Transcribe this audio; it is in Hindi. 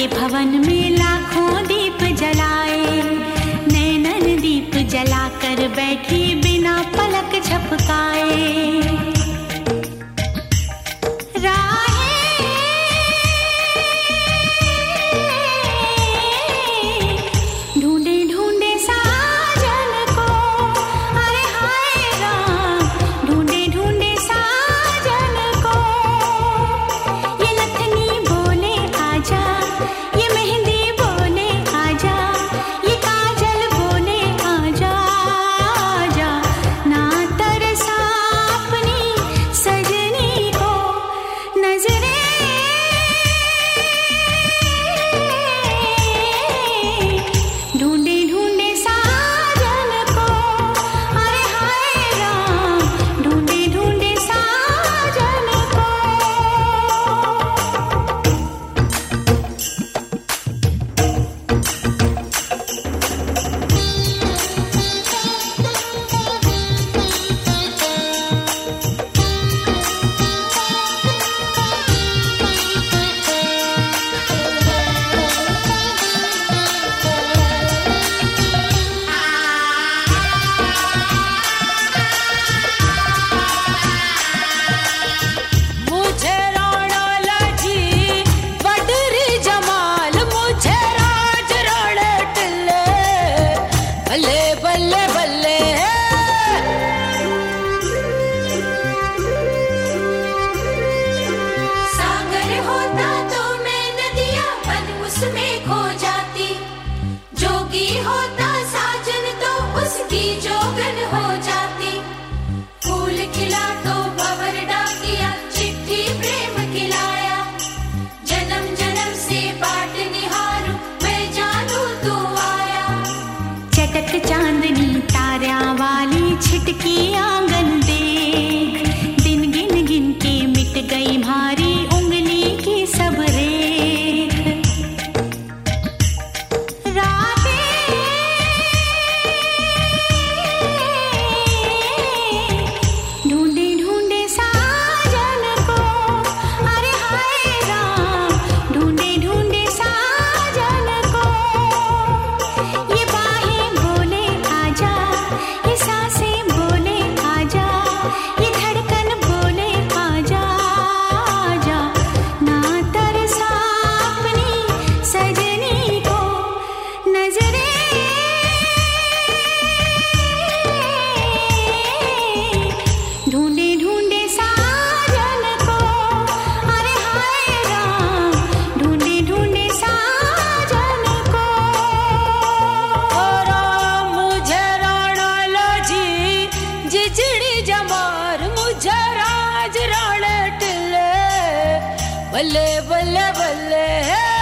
के भवन में लाखों दीप जलाए, नैनन दीप जलाकर बैठी बिना पलक झपकाए। चांदनी तारों वाली छिटकी आंगन देख, दिन गिन गिन के मिट गई भारी उंगली की सब रेख। रातें ढूंढे ढूंढे साजन को, अरे हाय राम, ढूंढे ढूंढे साजन को। ये बाहें बोले आजा, ये सांसें बोले आजा, ये धड़कन बोले आजा आजा, ना तरसा अपनी सजनी को नजरे। ढूंढे ढूंढे साजन को, अरे हाय राम, ढूंढे ढूंढे साजन को। मुझे राणाला जी जिजड़ी जमार, मुझे राज राणे टिल्ले, बल्ले बल्ले बल्ले।